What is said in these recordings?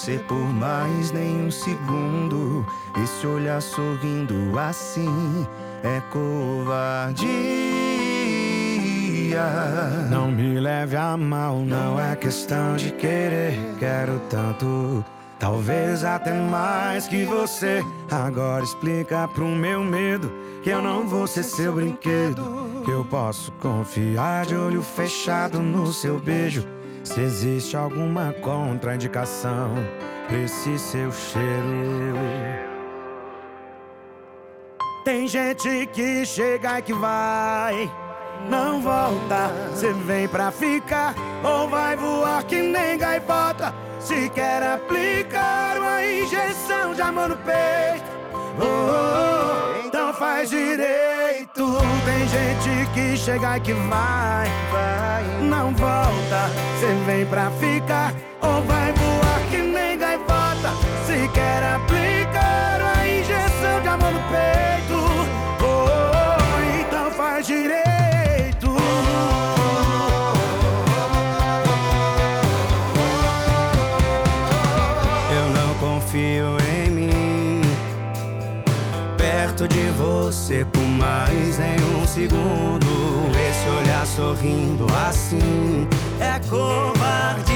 você por mais nem um segundo. Esse olhar sorrindo assim é covardia. Não me leve a mal, não é questão de querer. Quero tanto, talvez até mais que você. Agora explica pro meu medo que eu não vou ser seu brinquedo, que eu posso confiar de olho fechado no seu beijo. Se existe alguma contraindicação pra esse seu cheiro. Tem gente que chega e que vai, não volta. Cê vem pra ficar ou vai voar que nem gaivota. Se quer aplicar uma injeção de amor no peito, então faz direito. Tem gente que chega e que vai, não volta. Cê vem pra ficar ou vai voar que nem gaivota. Se quer aplicar uma injeção de amor no peito, então faz direito. Confio em mim, perto de você por mais nem um segundo. Esse olhar sorrindo assim é covardia.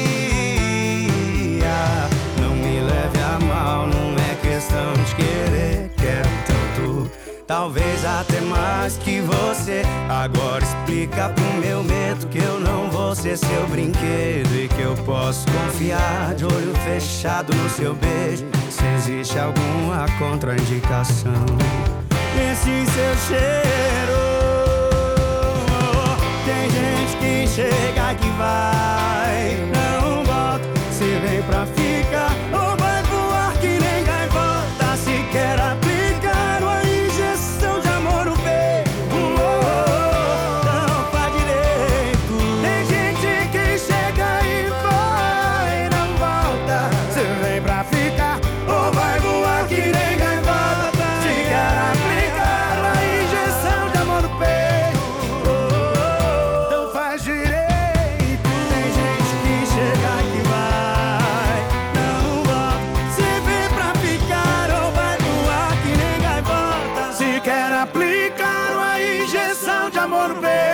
Não me leve a mal, não é questão de querer. Quero tanto, talvez até mais que você. Agora explica pro meu medo que eu não vou ser seu brinquedo e que eu posso confiar de olho fechado no seu beijo. Se existe alguma contraindicação nesse seu cheiro. Tem gente que chega e que vai, não volta. Se vem pra ficar ou vai voar que nem gaivota. Se quer aplicar uma injeção de amor no peito, não faz direito. Tem gente que chega e vai, não volta. Se vem pra ficar ou vai voar que nem gaivota. Se quer aplicar uma injeção de amor no peito, então faz direito. Tem gente que chega e que vai, não volta. Se vem pra ficar ou vai voar que nem gaivota. Se quer aplicar uma injeção de amor no peito.